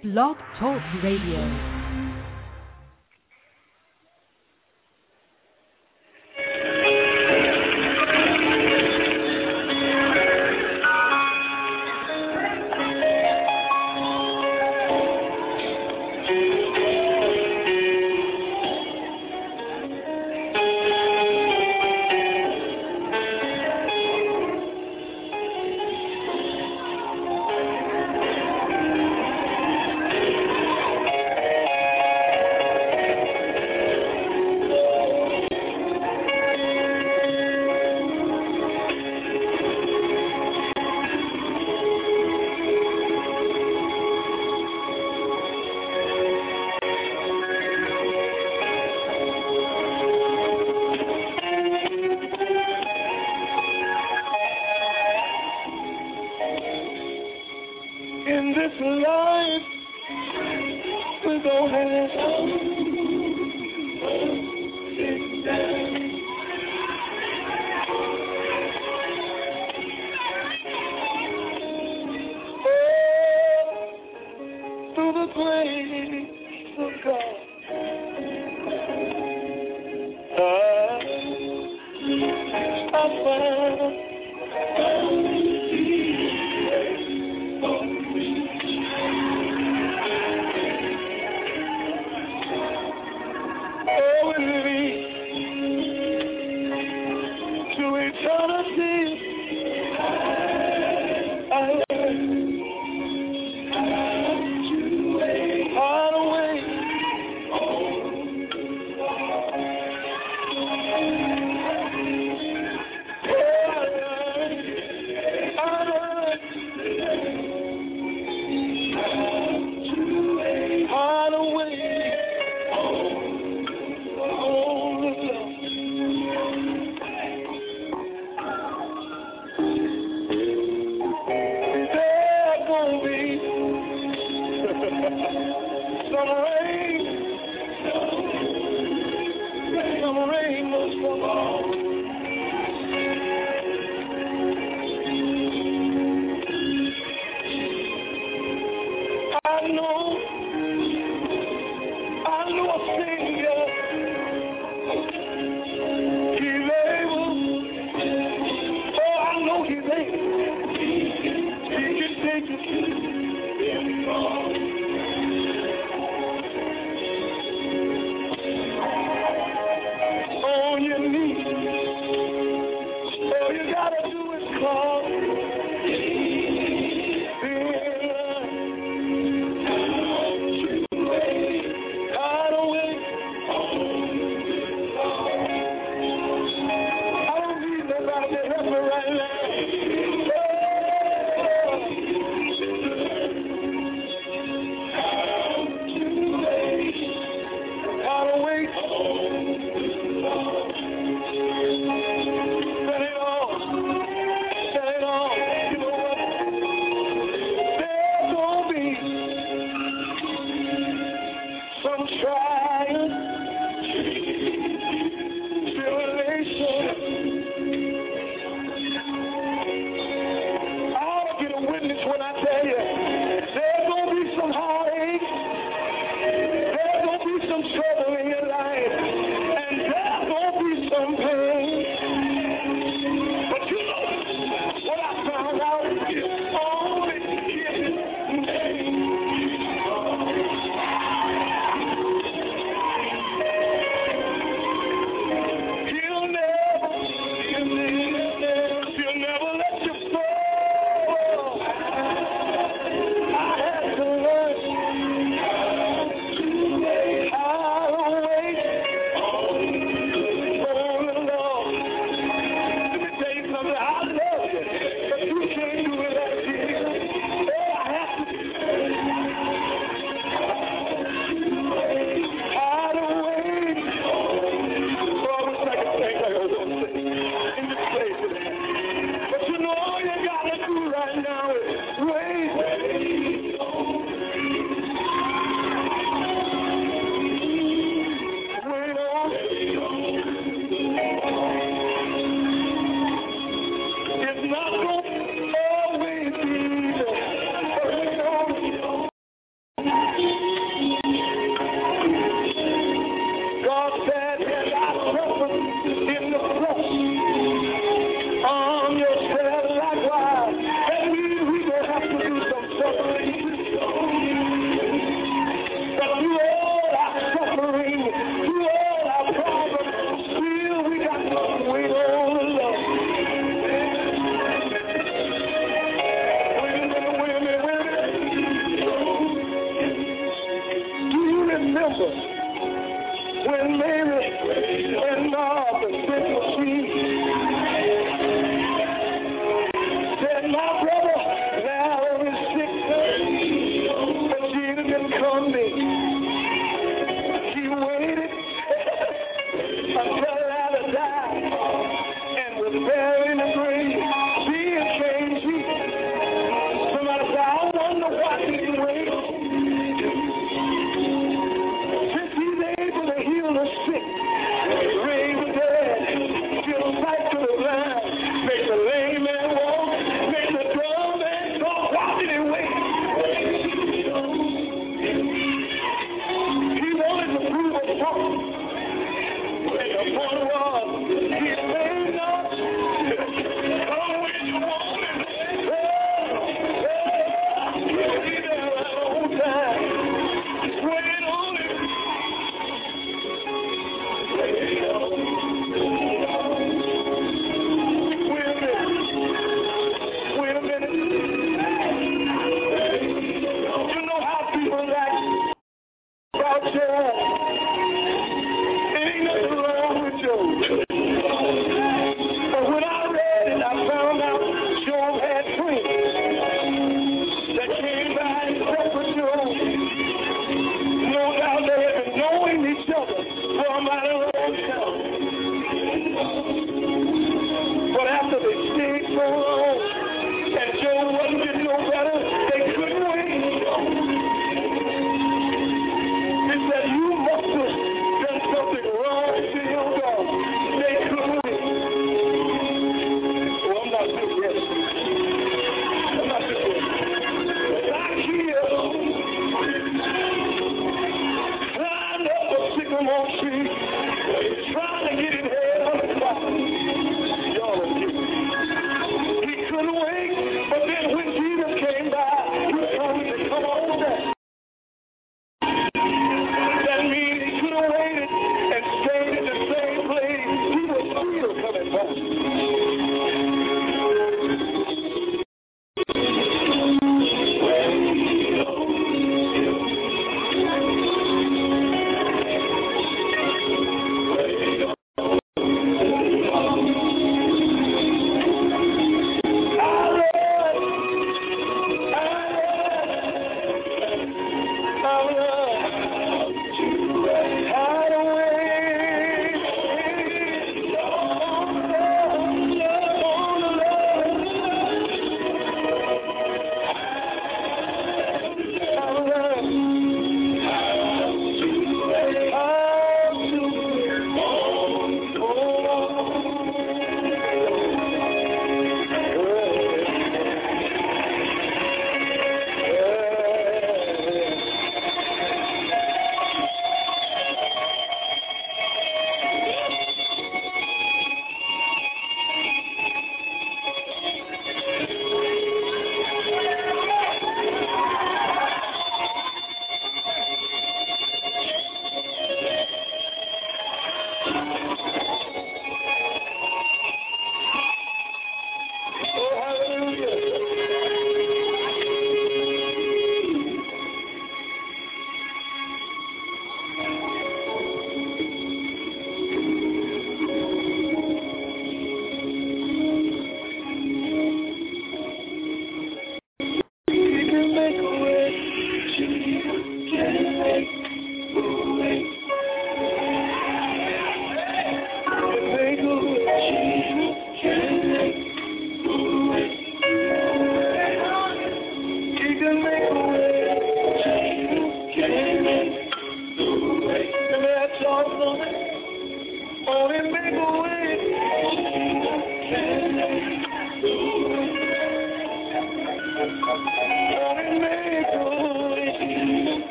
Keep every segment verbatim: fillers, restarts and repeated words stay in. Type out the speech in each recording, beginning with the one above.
Blog Talk Radio.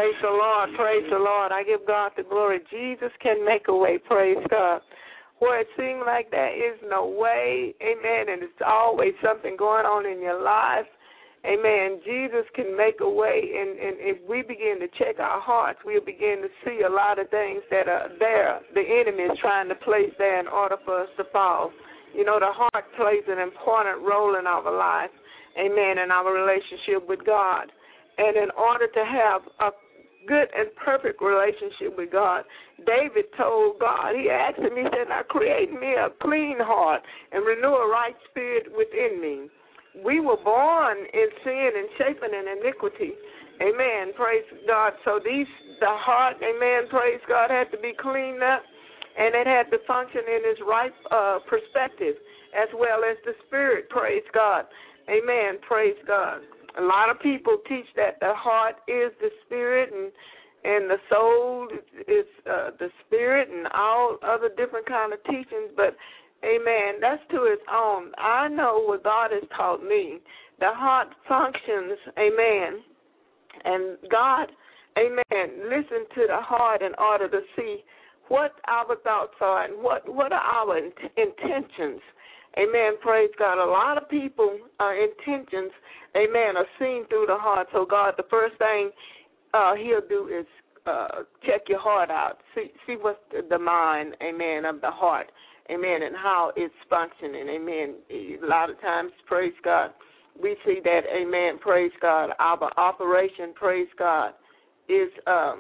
Praise the Lord. Praise the Lord. I give God the glory. Jesus can make a way. Praise God. Where it seems like there is no way, amen, and it's always something going on in your life, amen, Jesus can make a way, and, and if we begin to check our hearts, we'll begin to see a lot of things that are there. The enemy is trying to place there in order for us to fall. You know, the heart plays an important role in our life, amen, in our relationship with God. And in order to have a good and perfect relationship with God, David told God, he asked him, he said, now create me a clean heart and renew a right spirit within me. We were born in sin and shapen in iniquity. Amen. Praise God. So these, the heart, amen, praise God, had to be cleaned up, and it had to function in its right uh, perspective, as well as the spirit. Praise God. Amen. Praise God. A lot of people teach that the heart is the spirit and and the soul is uh, the spirit and all other different kind of teachings, but, amen, that's to its own. I know what God has taught me. The heart functions, amen, and God, amen, listen to the heart in order to see what our thoughts are and what, what are our int- intentions. Amen, praise God. A lot of people, uh, intentions, amen, are seen through the heart. So God, the first thing uh, he'll do is uh, check your heart out, see see what's the mind, amen, of the heart, amen, and how it's functioning, amen. A lot of times, praise God, we see that, amen, praise God, our operation, praise God, is um,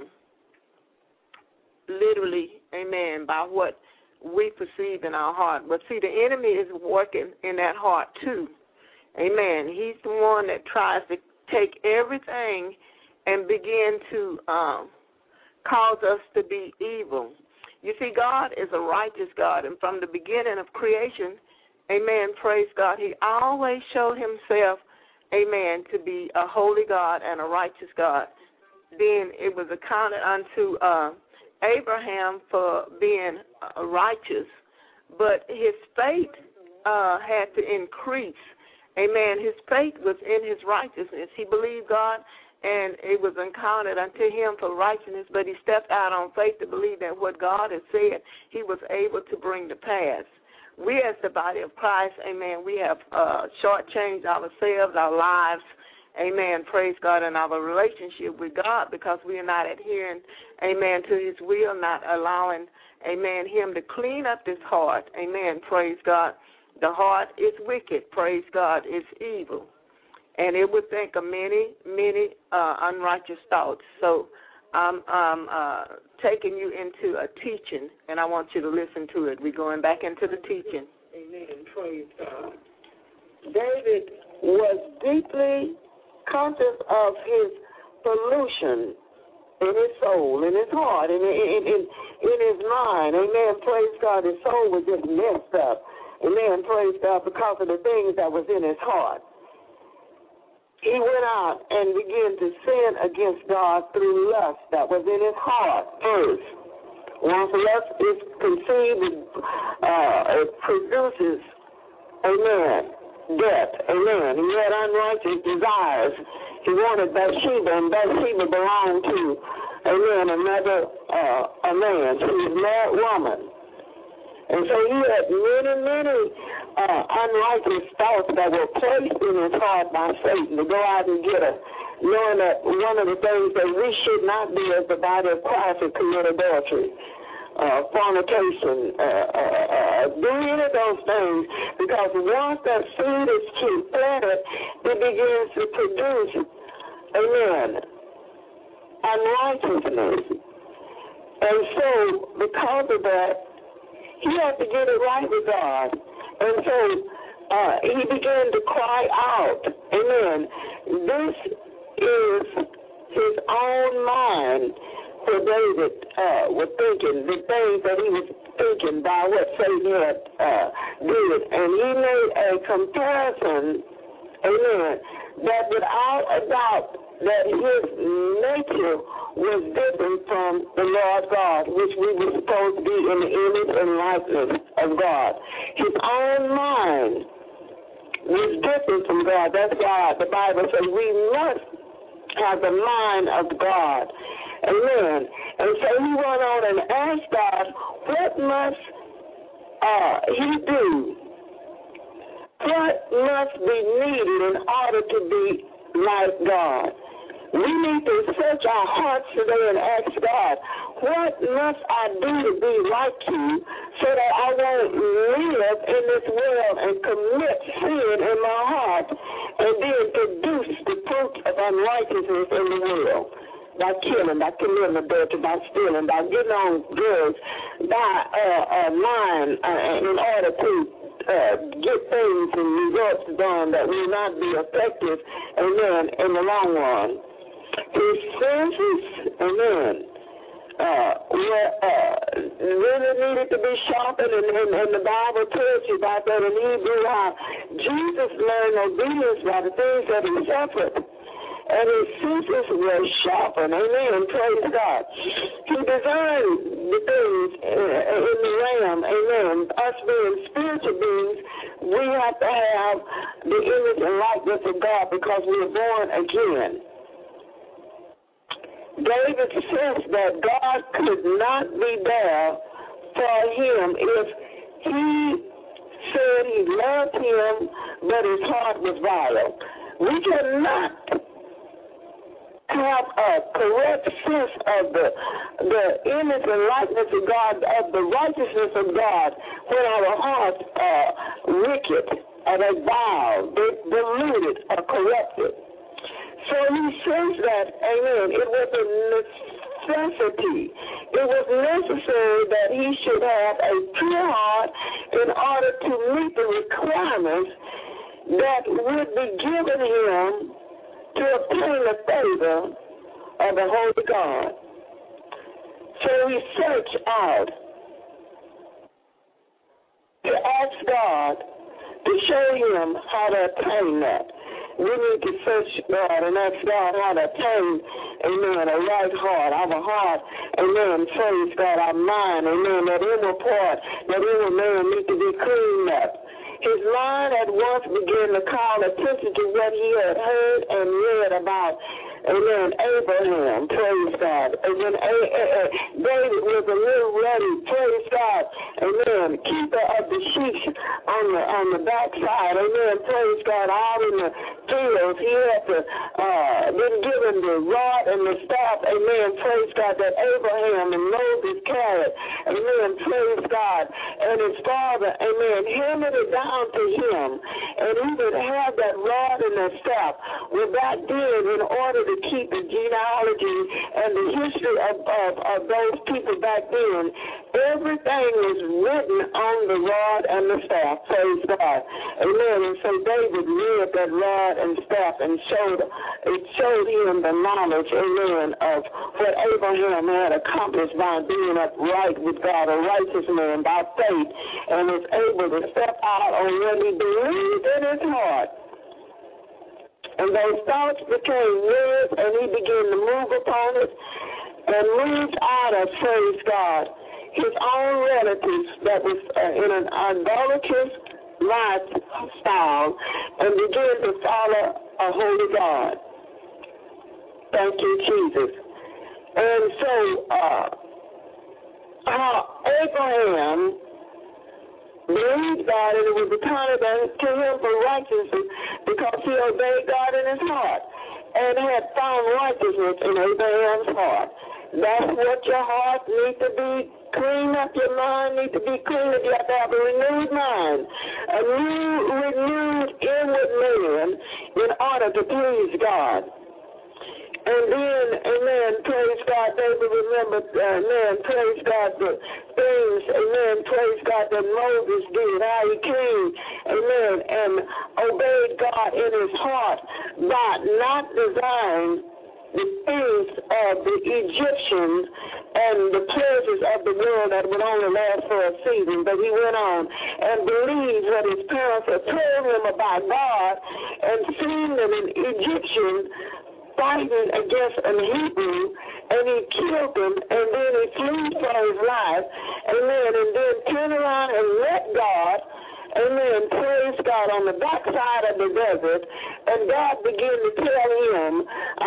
literally, amen, by what we perceive in our heart. But see, the enemy is working in that heart too. Amen. He's the one that tries to take everything and begin to um, cause us to be evil. You see, God is a righteous God, and from the beginning of creation, amen, praise God, he always showed himself, amen, to be a holy God and a righteous God. Then it was accounted unto uh, Abraham for being uh, righteous, but his faith uh, had to increase. Amen. His faith was in his righteousness. He believed God, and it was accounted unto him for righteousness, but he stepped out on faith to believe that what God had said he was able to bring to pass. We as the body of Christ, amen, we have uh, shortchanged ourselves, our lives, amen, praise God, in our relationship with God because we are not adhering, amen, to his will, not allowing, amen, him to clean up this heart, amen, praise God. The heart is wicked, praise God, it's evil, and it would think of many, many uh, unrighteous thoughts. So I'm, I'm uh, taking you into a teaching, and I want you to listen to it. We're going back into the teaching. Amen, praise God. David was deeply conscious of his pollution in his soul, in his heart, in, in, in, in his mind. Amen, praise God. His soul was just messed up. Amen, praise God, because of the things that was in his heart. He went out and began to sin against God through lust that was in his heart first. Once lust is conceived, uh, it produces, amen, death. Amen. He had unrighteous desires. He wanted Bathsheba, and Bathsheba belonged to, amen, another uh, a man. She was a married woman. And so he had many, many uh, unrighteous thoughts that were placed in his heart by Satan to go out and get her, knowing that one of the things that we should not do as the body of Christ is commit adultery, uh, fornication, uh, uh, uh, do any of those things, because once that seed is planted, it begins to produce, amen, unrighteousness. And so because of that, he had to get it right with God. And so uh, he began to cry out. Amen. This is his own mind where David uh, was thinking, the things that he was thinking by what Satan had uh, did. And he made a comparison, amen, that without a doubt that his nature was different from the Lord God, which we were supposed to be in the image and likeness of God. His own mind was different from God. That's why the Bible says we must have the mind of God. Amen. And so he went on and asked God, what must uh, he do? What must be needed in order to be like God? We need to search our hearts today and ask God, what must I do to be like you so that I won't live in this world and commit sin in my heart and then produce the fruit of unrighteousness in the world? By killing, by committing adultery, by stealing, by getting on drugs, by uh, uh, lying uh, in order to uh, get things and results done that will not be effective, amen, in the long run. His senses, amen, uh, were uh, really needed to be sharpened, and, and, and the Bible tells you about that in Hebrew, how Jesus learned obedience by the things that he suffered. And his senses were sharpened. Amen. Praise God. He designed the things in the realm. Amen. Us being spiritual beings, we have to have the image and likeness of God because we were born again. David says that God could not be there for him if he said he loved him, but his heart was vile. We cannot have a correct sense of the the image and likeness of God, of the righteousness of God, when our hearts are wicked, or they vile, they deluded, or corrupted. So he says that, amen, it was a necessity. It was necessary that he should have a pure heart in order to meet the requirements that would be given him to obtain the favor of the Holy God. So he searched out to ask God to show him how to attain that. We need to search God and ask God how to attain, amen, a right heart, our heart, amen, praise God, our mind, amen, that inner part, that inner man need to be cleaned up. His mind at once began to call attention to what he had heard and read about, amen, Abraham, praise God. And when a- a- a- David was a little ready, praise God, amen, keeper of the sheep on the on the backside, amen, praise God, out in the fields. He had to, uh, been given the rod and the staff, amen, praise God, that Abraham and Moses carried, amen, praise God. And his father, amen, handed it down to him, and he would have that rod and that staff. Well, back then, in order to keep the genealogy and the history of, of, of those people back then, everything was written on the rod and the staff, praise God. Amen. And so David read that rod and staff and showed it showed him the knowledge, amen, of what Abraham had accomplished by being upright with God, a righteous man by faith, and was able to step out on what he believed in his heart. And those thoughts became words, and he began to move upon it and moved out of, praise God, his own relatives that was uh, in an idolatrous lifestyle and began to follow a holy God. Thank you, Jesus. And so, uh, how Abraham believed God, and it was accounted to him for righteousness because he obeyed God in his heart and had found righteousness in Abraham's heart. That's what your heart needs to be. Clean up your mind, needs to be clean. You have to have a renewed mind, a new, renewed inward man in order to please God. And then, amen, praise God, David remembered, uh, amen, praise God, the things, amen, praise God, that Moses did, how he came, amen, and obeyed God in his heart by not desiring the things of the Egyptians and the pleasures of the world that would only last for a season. But he went on and believed what his parents had told him about God and seen an Egyptian fighting against a Hebrew, and he killed him, and then he fled for his life, amen, and then turned around and let God, amen, praise God, on the backside of the desert, and God began to tell him, I'm calling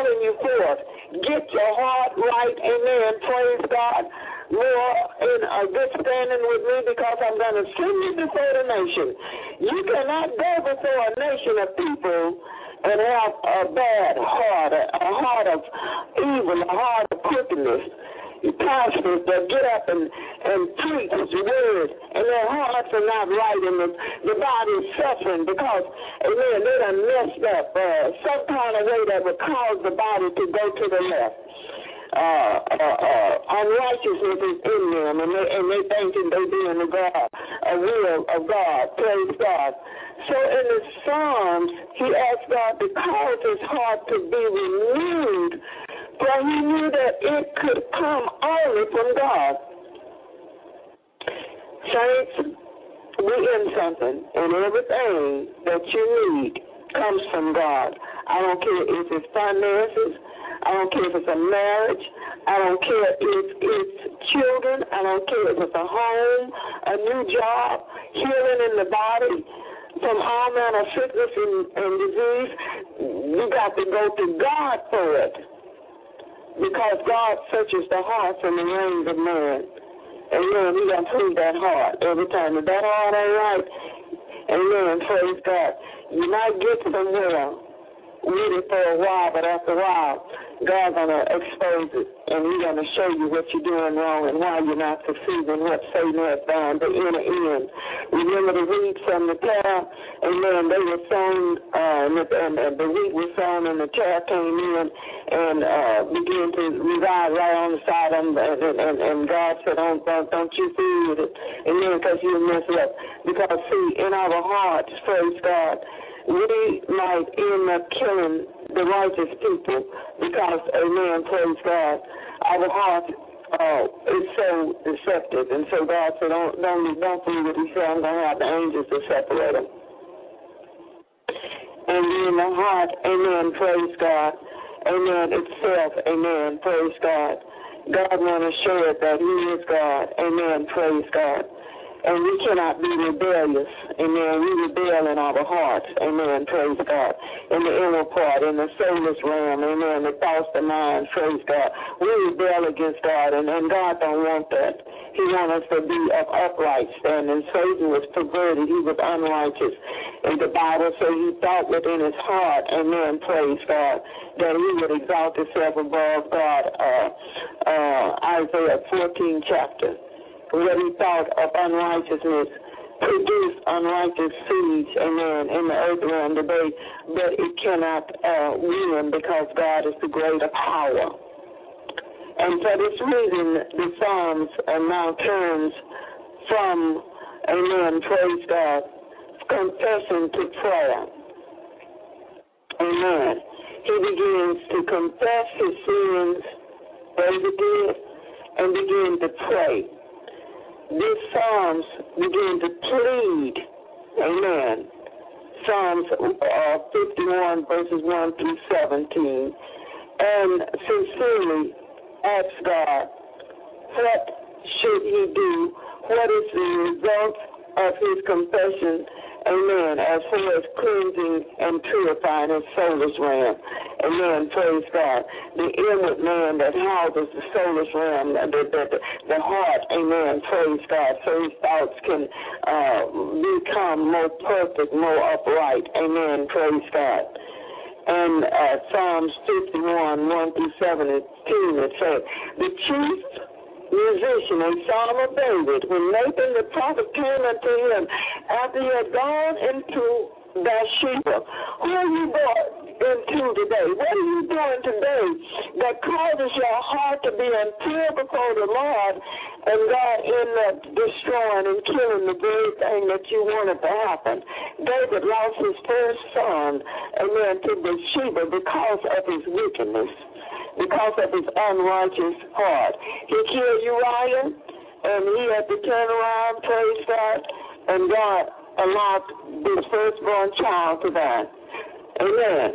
calling you forth. Get your heart right, amen, praise God. More in a good standing with me because I'm going to send you before the nation. You cannot go before a nation of people and have a bad heart, a, a heart of evil, a heart of crookedness. Pastors that get up and, and preach His word, and their hearts are not right, and the, the body is suffering because, amen, they done messed up uh, some kind of way that would cause the body to go to the left. Uh, uh, uh, unrighteousness is in them, and they, and they thinking they doing the God, a will of God. Praise God. So in the Psalms, he asked God to cause his heart to be renewed, for he knew that it could come only from God. Saints, we in something, and everything that you need comes from God. I don't care if it's finances. I don't care if it's a marriage. I don't care if it's children. I don't care if it's a home, a new job, healing in the body from all manner of sickness and, and disease. You got to go to God for it, because God searches the hearts and the reins of man. Amen. He got to prove that heart every time. If that heart ain't right, amen, praise God. You might get somewhere with it for a while, but after a while, God's going to expose it, and He's going to show you what you're doing wrong and why you're not succeeding, what Satan has done, the inner end. Remember the wheat from the tare? Amen. They were sown, uh, and, and the wheat was sown, and the tare came in and uh, began to reside right on the side of them, and, and, and God said, don't, don't, don't you feed it, amen, because you'll mess it up. Because, see, in our hearts, praise God, we might end up killing the righteous people because, amen, praise God, our heart uh, is so deceptive. And so God said, don't, don't, don't believe what He said. I'm going to have the angels to separate them. And in the heart, amen, praise God, amen, itself, amen, praise God. God wants to show it that He is God, amen, praise God. And we cannot be rebellious, amen. We rebel in our hearts, amen, praise God. In the inner part, in the soulless realm, amen, the thoughts, the mind, praise God. We rebel against God, and, and God don't want that. He wants us to be of upright standing. Satan was perverted. He was unrighteous. And the Bible says he thought within his heart, amen, praise God, that he would exalt himself above God. Uh, uh, Isaiah fourteen chapter. What he thought of unrighteousness produced unrighteous seeds, amen, in the earth realm today, but it cannot uh, win because God is the greater power. And for this reason, the Psalms uh, now turns from, amen, praise God, confession to prayer. Amen. He begins to confess his sins, David did, and begin to pray. These Psalms begin to plead, amen, Psalms uh, fifty-one, verses one through seventeen, and sincerely ask God, what should he do? What is the result of his confession, amen, as far as cleansing and purifying his soulless realm? Amen, praise God. The inward man that houses the soulless realm, the, the, the, the heart, amen, praise God, so his thoughts can uh, become more perfect, more upright, amen, praise God. And uh, Psalms fifty-one, one through seventeen, it says, the chief musician, a psalm of David, when Nathan the prophet came unto him after he had gone into Bathsheba. Who are you going into today? What are you doing today that causes your heart to be impure before the Lord, and God end up destroying and killing the very thing that you wanted to happen? David lost his first son, amen, to Bathsheba because of his wickedness, because of his unrighteous heart. He killed Uriah, and he had to turn around, praise God, and God allowed this firstborn child to die. Amen.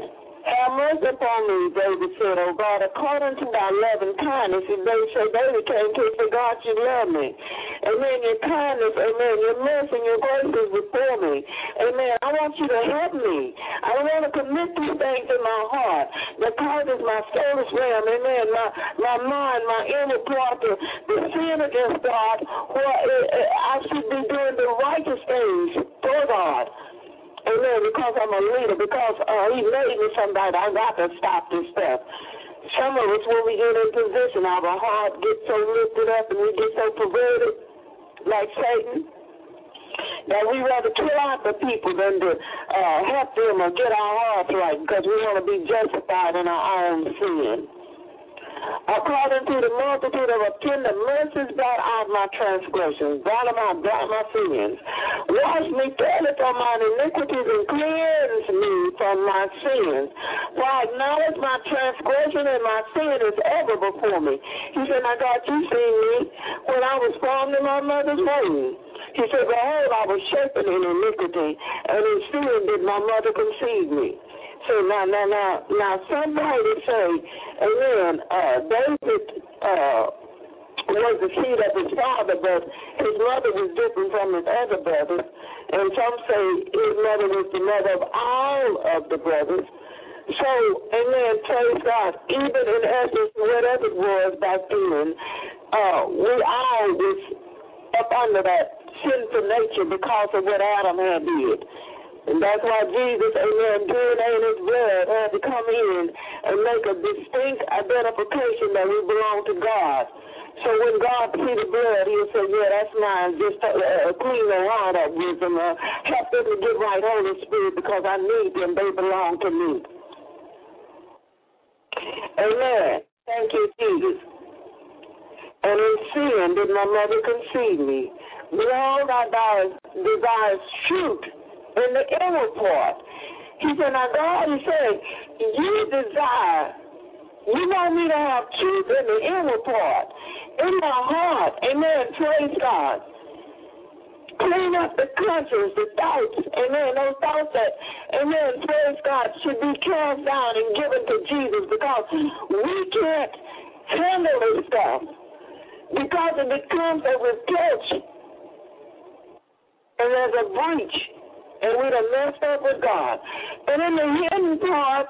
Have mercy upon me, David said, O God, according to thy loving kindness. And David said, David came to say, God, you love me. Amen. Your kindness, amen. Your mercy and your grace is before me. Amen. I want you to help me. I want to commit these things in my heart that causes my soulish realm, amen, my, my mind, my inner part to, to sin against God, where I should be doing the righteous things for God. Amen, because I'm a leader, because uh, he made me somebody. I got to stop this stuff. Some of us, when we get in position, our heart gets so lifted up and we get so perverted, like Satan, that we rather kill out the people than to uh, help them or get our hearts right, because we want to be justified in our own sin. According to the multitude of tender mercies, blot out my transgressions, blot them out, blot my sins. Wash me thoroughly from mine iniquities and cleanse me from my sins. For I acknowledge my transgression and my sin is ever before me. He said, my God, you seen me when I was formed in my mother's womb. He said, behold, I was shapen in iniquity, and in sin did my mother conceive me. So now, now, now, now, somebody say, amen, uh, David uh, was the seed of his father, but his mother was different from his other brothers. And some say his mother was the mother of all of the brothers. So, amen, praise God. Even in essence, whatever it was back then, uh, we all was up under that sinful nature because of what Adam had did. And that's why Jesus, amen, D N A in his blood had to come in and make a distinct identification that we belong to God. So when God see the blood, he'll say, yeah, that's mine. Just uh, clean their heart up with them. Uh, help them to get right, Holy Spirit, because I need them. They belong to me. Amen. Thank you, Jesus. And in sin did my mother conceive me. Behold, I desire truth in the inner part. He said, now God, he said, you desire, you want me to have truth in the inner part, in my heart. Amen. Praise God. Clean up the conscience, the thoughts, amen, those thoughts that, amen, praise God, should be cast down and given to Jesus, because we can't handle this stuff, because it becomes a reproach, and there's a breach. And we done messed up with God. And in the hidden part,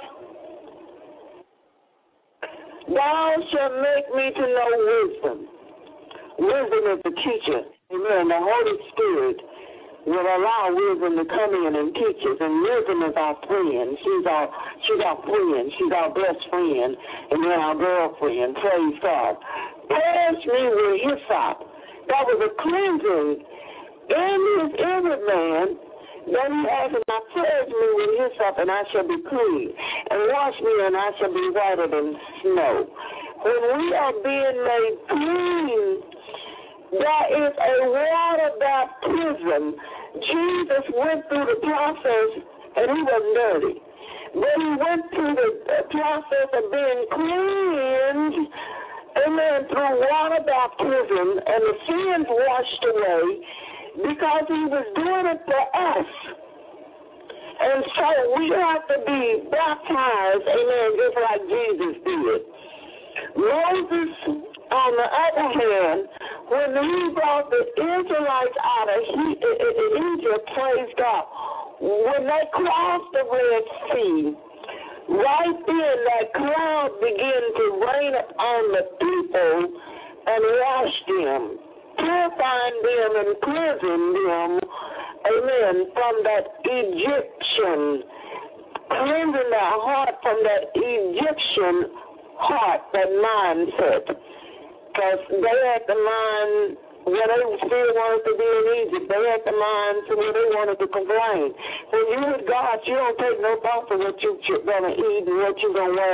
thou shalt make me to know wisdom. Wisdom is the teacher. Amen. The Holy Spirit will allow wisdom to come in and teach us. And wisdom is our friend. She's our, she's our friend. She's our best friend. And then our girlfriend. Praise God. Purge me with hyssop. That was a cleansing in his inner man. Then he asked, and I purge me with hyssop, and I shall be clean, and wash me, and I shall be whiter than snow. When we are being made clean, there is a water baptism. Jesus went through the process, and he wasn't dirty. But he went through the process of being cleansed, amen, through water baptism, and the sins washed away, because he was doing it for us. And so we have to be baptized, amen, just like Jesus did. Moses, on the other hand, when he brought the Israelites out of Egypt, praise God, when they crossed the Red Sea, right then that cloud began to rain upon the people and wash them, purifying them and cleansing them, amen, from that Egyptian, cleansing their heart from that Egyptian heart, that mindset. Because they had the mind where they still wanted to be in Egypt. They had the mind to where they wanted to complain. When you're with God, you don't take no thought for what you're going to eat and what you're going to wear,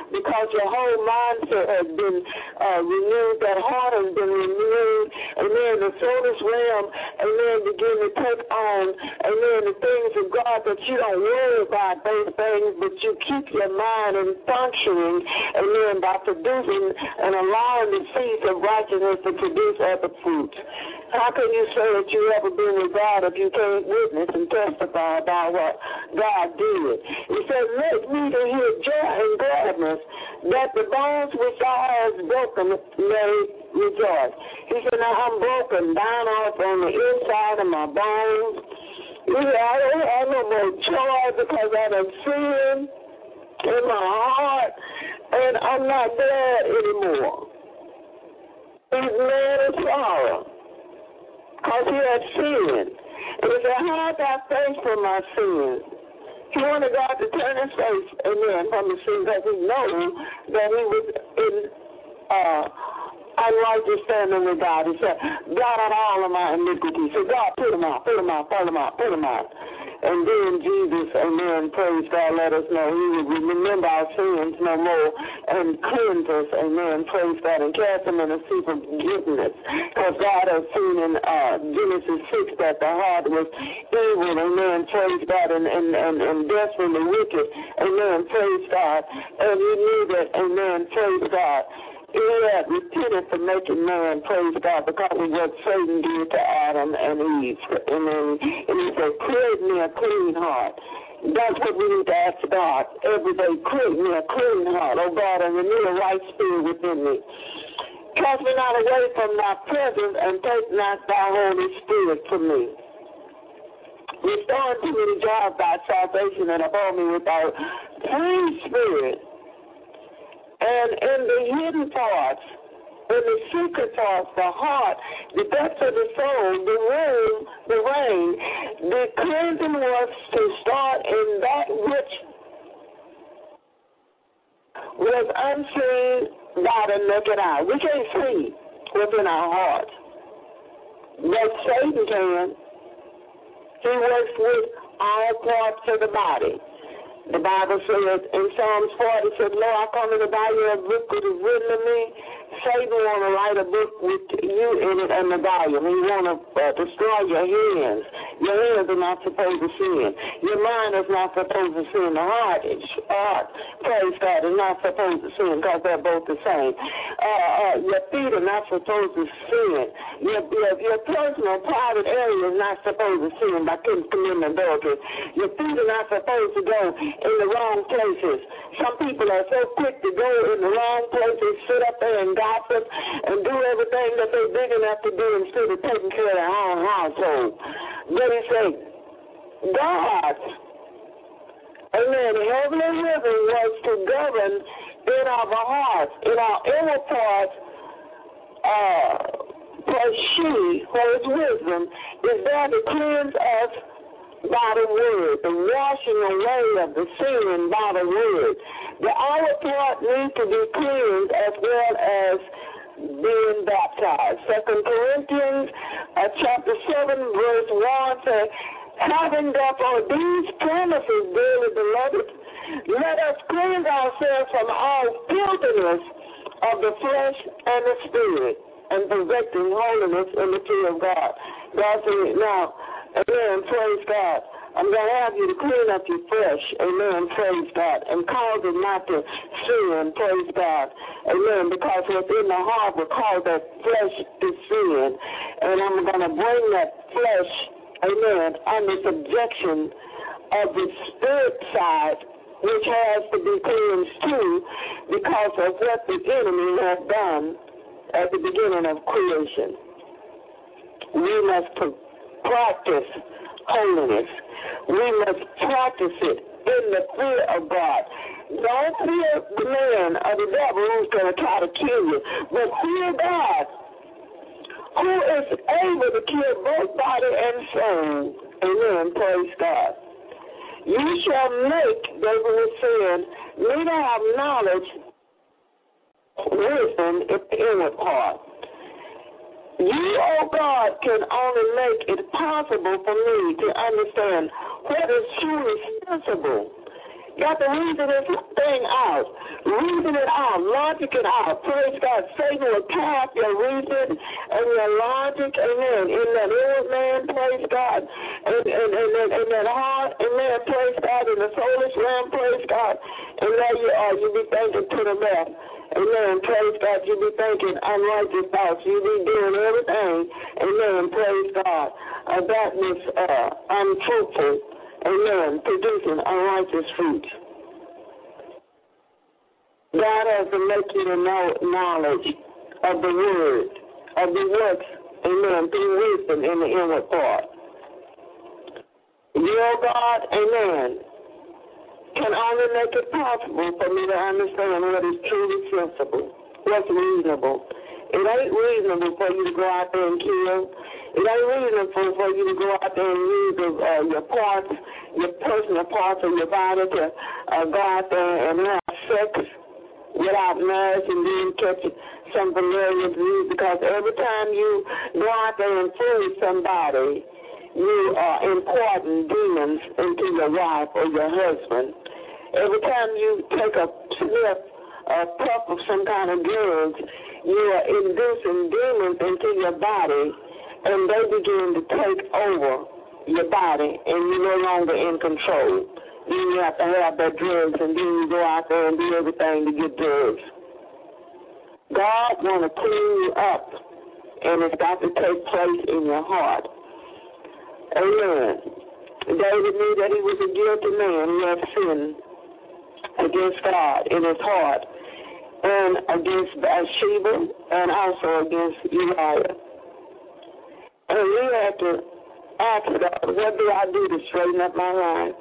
because your whole mindset has been uh, renewed, that heart has been renewed, amen, the soulless realm, amen, begin to take on, amen, the things of God that you don't worry about those things, but you keep your mind in functioning, amen, by producing and allowing the seeds of righteousness to produce other fruits. How can you say that you ever been with God if you can't witness and testify about what God did? He said, make me to hear joy and gladness, that the bones which thou hast broken may rejoice. He said, now I'm broken down off on the inside of my bones. He said, I don't have no more joy because I done sinned in my heart, and I'm not glad anymore. He's mad and sorrow, because he had sinned. And he said, hide thy face from my sins. He wanted God to turn his face, amen, from the sins, because he knew that he was in uh, unrighteous standing with God. He said, God out all of my iniquities. He said, God, put them out, put them out, put them out, put them out. And then Jesus, amen, praise God, let us know he would remember our sins no more and cleanse us, amen, praise God, and cast them in the sea of forgiveness. Because God has seen in uh, Genesis six that the heart was evil, amen, praise God, and, and, and, and desperately wicked, amen, praise God. And he knew that, amen, praise God. He had repented for making man, praise God, because of what Satan did to Adam and Eve. And, then, and he said, create me a clean heart. That's what we need to ask God every day. Create me a clean heart, oh God, and renew a right spirit within me. Cast me not away from thy presence, and take not thy Holy Spirit from me. Restore unto me the joy of thy salvation, and uphold me with thy free spirit. And in the hidden parts, in the secret parts, the heart, the depths of the soul, the womb, the rain, the cleansing was to start in that which was unseen by the naked eye. We can't see what's in our heart, but Satan can. He works with all parts of the body. The Bible says in Psalms forty, it says, Lord, I come in to buy you a book that is written to me. Satan want to write a book with you in it and the volume. He want to uh, destroy your hands. Your hands are not supposed to sin. Your mind is not supposed to sin. The heart, is, heart praise God, is not supposed to sin because they're both the same. Uh, uh, your feet are not supposed to sin. Your, your, your personal, private area is not supposed to sin by committing adultery. Your feet are not supposed to go in the wrong places. Some people are so quick to go in the wrong places, sit up there and gossip and do everything that they're big enough to do instead of taking care of their own household. But he said, God, amen, heavenly rhythm was to govern in our hearts, in our inner parts, uh, for she, for his wisdom, is there to cleanse us by the word, the washing away of the sin by the word. The outer part needs to be cleansed as well as being baptized. Second Corinthians uh, chapter seven, verse one says, having therefore these promises, dearly beloved, let us cleanse ourselves from all filthiness of the flesh and the spirit, and perfecting holiness in the fear of God. God said, now, amen, praise God. I'm going to have you to clean up your flesh, amen, praise God, and cause it not to sin, praise God, amen, because what's in the heart will cause that flesh to sin, and I'm going to bring that flesh, amen, under subjection of the spirit side, which has to be cleansed too, because of what the enemy has done at the beginning of creation. We must practice holiness. We must practice it in the fear of God. Don't fear the man or the devil who's going to try to kill you, but fear God, who is able to kill both body and soul. Amen. Praise God. You shall make, David was saying, neither have knowledge, wisdom in the inward part. You, oh God, can only make it possible for me to understand what is truly sensible Got to reason this thing out. Reason it out. Logic it out. Praise God. Satan will tap your reason and your logic. Amen. In that inner man, praise God. And in, in, in, in that heart, amen. Praise God. In the soulish realm, praise God. And there you are. You be thinking to the left. Amen. Praise God. You be thinking unrighteous thoughts. You be doing everything. Amen. Praise God. Uh, that was uh, unfruitful. Amen. Producing unrighteous fruit. God has to make you to know knowledge of the word, of the works, amen, through wisdom in the inward part. Your God, amen, can only make it possible for me to understand what is truly sensible, what's reasonable. It ain't reasonable for you to go out there and kill. It ain't reasonable for you to go out there and use uh, your parts, your personal parts of your body to uh, go out there and have sex without marriage and then catch some venereal disease, because every time you go out there and fool somebody, you are importing demons into your wife or your husband. Every time you take a sniff, a puff of some kind of drugs, you are inducing demons into your body, and they begin to take over your body, and you're no longer in control. Then you have to have that drugs, and then you go out there and do everything to get drugs. God want to clean you up, and it's got to take place in your heart. Amen. David knew that he was a guilty man. He had sinned against God in his heart, and against Bathsheba, and also against Uriah. And we had to ask God, what do I do to straighten up my life?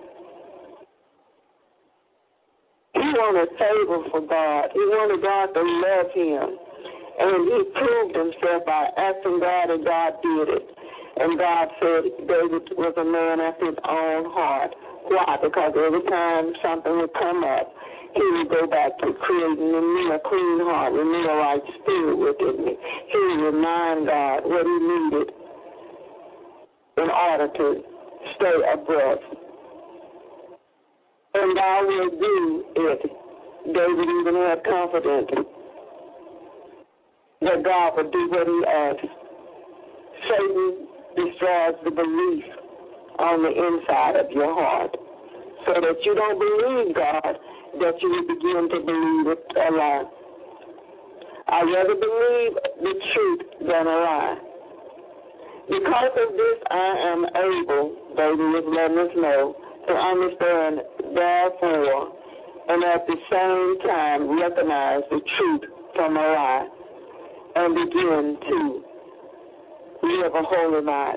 He wanted favor for God. He wanted God to love him. And he proved himself by asking God, and God did it. And God said David was a man after his own heart. Why? Because every time something would come up, he would go back to creating in me a clean heart, renew a right spirit within me. He would remind God what he needed in order to stay abreast. And God will do it. David even had confidence that God would do what he asked. Satan destroys the belief on the inside of your heart, so that you don't believe God, that you will begin to believe it a lie. I'd rather believe the truth than a lie. Because of this, I am able, David is letting us know, to understand, therefore, and at the same time recognize the truth from a lie, and begin to live a holy life.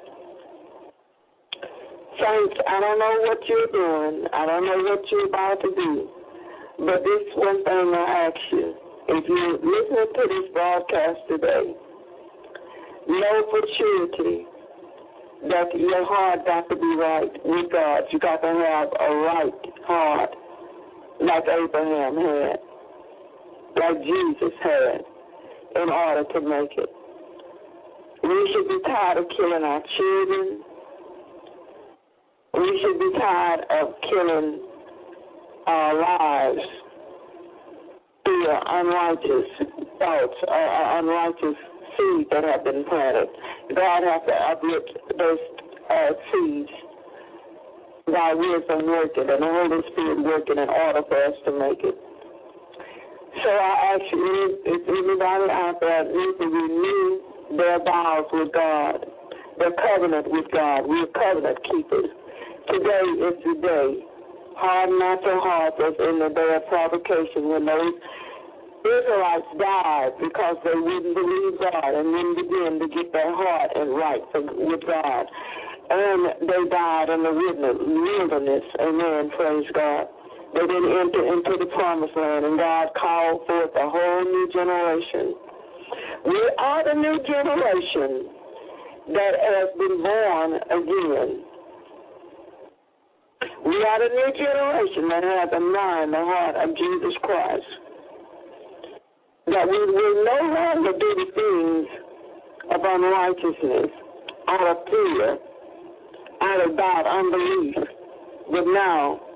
Saints, I don't know what you're doing. I don't know what you're about to do. But this is one thing I ask you. If you're listening to this broadcast today, know for surety that your heart got to be right with God. You got to have a right heart like Abraham had, like Jesus had, in order to make it. We should be tired of killing our children. We should be tired of killing our lives through unrighteous thoughts, or unrighteous seeds that have been planted. God has to uproot those uh, seeds by wisdom working and the Holy Spirit working in order for us to make it. So I ask you, if anybody out there needs to renew their vows with God, their covenant with God, we're covenant keepers. Today is the day. Harden not your heart as in the day of provocation when those Israelites died because they wouldn't believe God and didn't begin to get their heart and right with God. And they died in the wilderness. Amen. Praise God. They didn't enter into the promised land, and God called forth a whole new generation. We are the new generation that has been born again. We are the new generation that has the mind, the heart of Jesus Christ. That we will no longer do the things of unrighteousness out of fear, out of doubt, unbelief, but now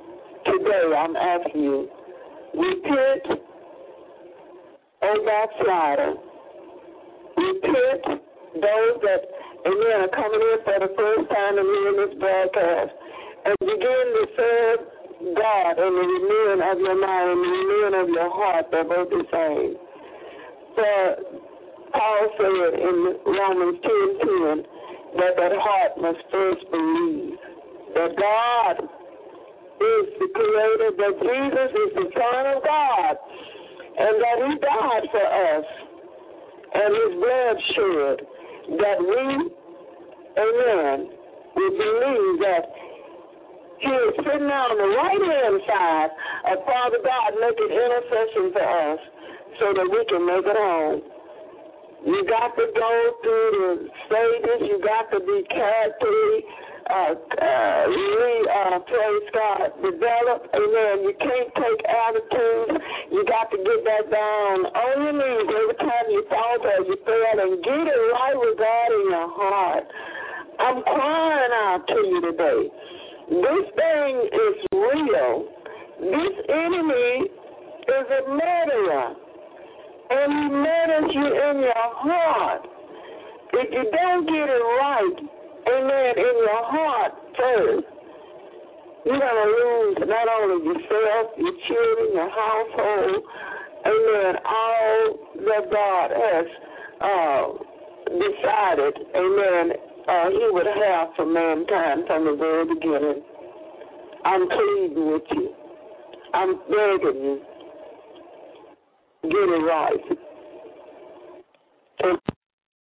today I'm asking you, repent, O backslider. Repent, those that, amen, are coming in for the first time and hearing this broadcast, and begin to serve God in the renewing of your mind and the renewing of your heart. They're both the same. For Paul said in Romans ten ten that that heart must first believe that God is the Creator, that Jesus is the Son of God, and that He died for us, and His blood shed, that we, amen, we believe that He is sitting on the right-hand side of Father God making intercession for us so that we can make it home. You got to go through the stages. You got to be carefully, uh, uh, re, uh, praise God, develop. Amen. You can't take attitudes. You got to get that down on your knees every time you fall as you fail and get it right with God in your heart. I'm crying out to you today. This thing is real. This enemy is a murderer. And he murders you in your heart. If you don't get it right, amen, in your heart first, you're going to lose not only yourself, your children, your household, amen, all that God has uh, decided, amen, uh, He would have for mankind from the very beginning. I'm pleading with you. I'm begging you. Get it right.